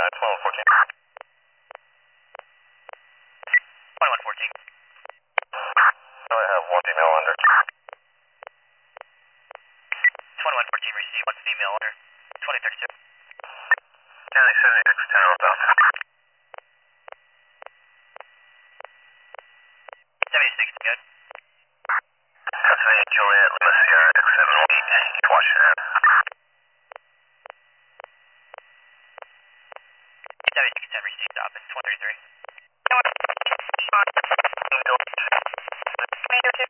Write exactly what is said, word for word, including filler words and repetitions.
uh, twelve fourteen. twenty-one fourteen. I have one female under. twenty-one fourteen received, one female under. twenty thirty-two. County seventy-six, ten northbound. seventy-six, good. Pennsylvania Juliet, Lima Sierra, X seven one eight, East Washington. seventy-six, ten received, up in twenty thirty-three. twenty-two.